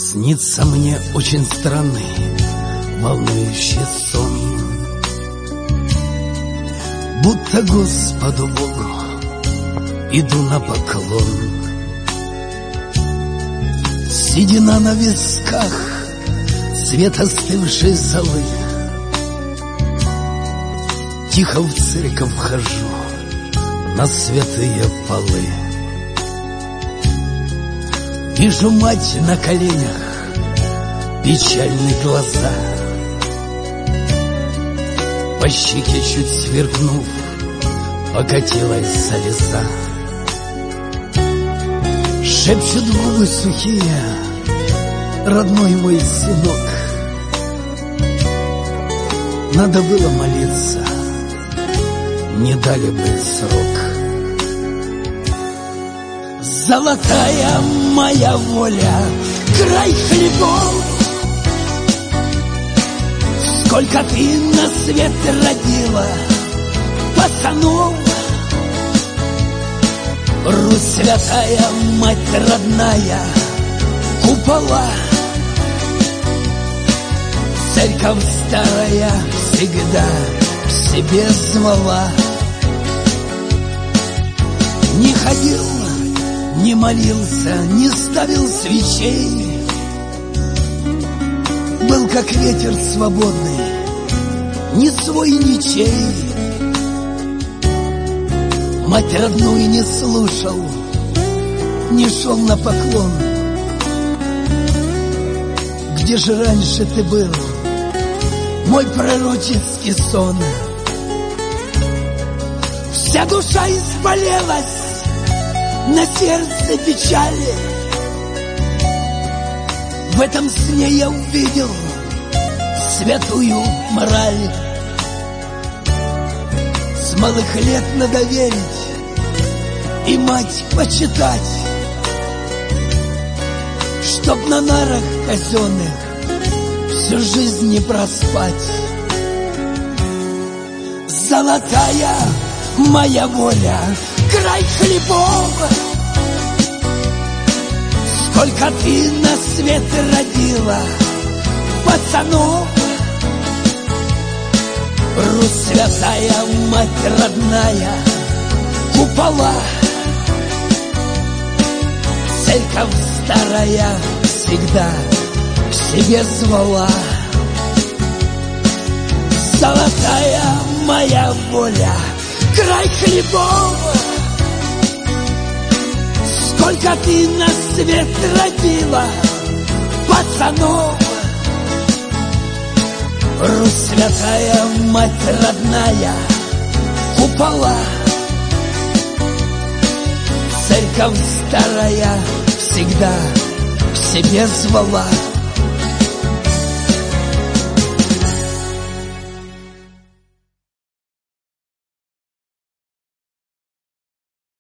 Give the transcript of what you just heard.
Снится мне очень странный, волнующий сон, будто Господу Богу иду на поклон. Седина на висках, цвет остывшей золы. Тихо в церковь вхожу на святые полы. Вижу мать на коленях, печальные глаза. По щеке чуть сверкнув, покатилась слеза. Шепчут губы сухие: родной мой сынок, надо было молиться, не дали бы срок. Золотая моя воля, край хлебов, сколько ты на свет родила пацанов. Русь святая, мать родная, купола, церковь старая всегда к себе звала. Не ходил, не молился, не ставил свечей, был как ветер свободный, ни свой, ничей. Мать родную не слушал, не шел на поклон. Где же раньше ты был, мой пророческий сон? Вся душа изболелась, на сердце печали. В этом сне я увидел святую мораль. С малых лет надо верить и мать почитать, чтоб на нарах казенных всю жизнь не проспать. Золотая моя воля, край хлебов, сколько ты на свет родила пацанов. Русь святая, мать родная, купола, церковь старая всегда к себе звала. Золотая моя воля, край хлебов, сколько ты на свет родила пацанов. Русь святая, мать родная, купола, церковь старая всегда к себе звала.